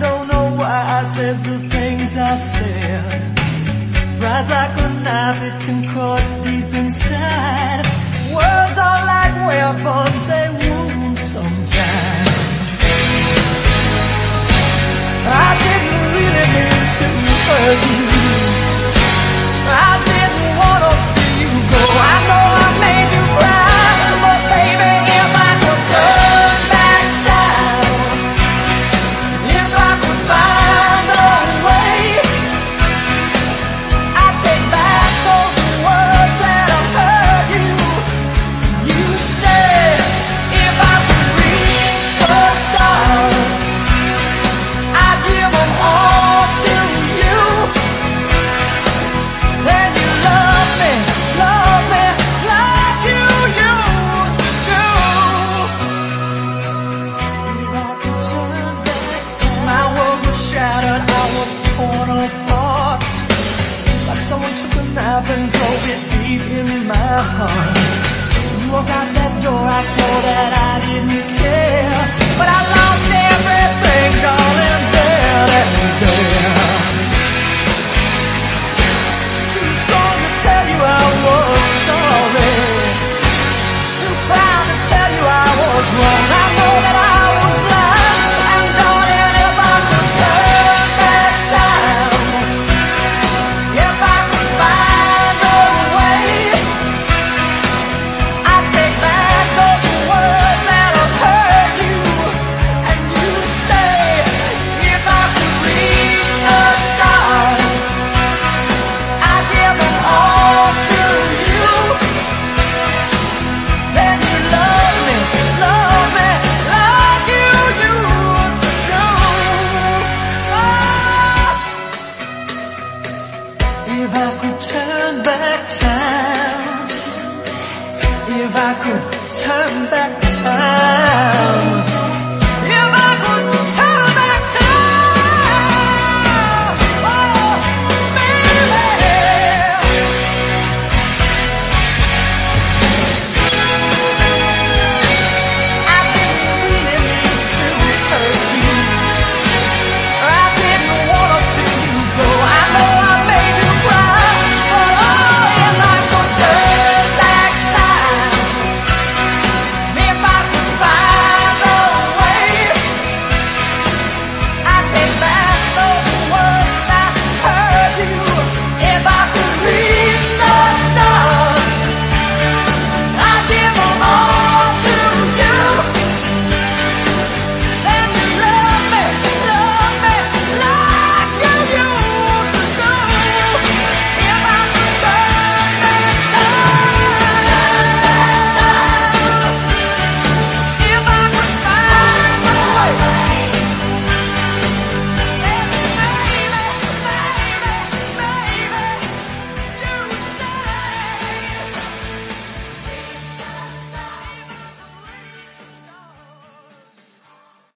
don't know why I said the things I said. Pride's like a knife, it can cut deep inside. Words are like weapons, they wound sometimes. I didn't really mean to hurt you. I didn't want to see you go. I know I made you cry, but baby, if I could turn back time, if I could find a way, I'd take back those words that have hurt you. You said if I could reach the stars, I'd give them all to you. Then you love me like you used to do. If I could turn back time, my world was shattered, I was torn apart. Like someone took a knife and drove it deep in my heart. You walked out that door, I swore that I didn't care, but I lost everything, darling, there and there. Too strong to tell you I was sorry, too proud to tell you I was wrong. I know that I was blind, and darling, if I could turn back time, if I could find a way, I'd take back those words that have hurt you. And you'd say, if I could reach the stars, I'd give them all to you. Then you love me like you used to do. If I could turn back time, if I could turn back time.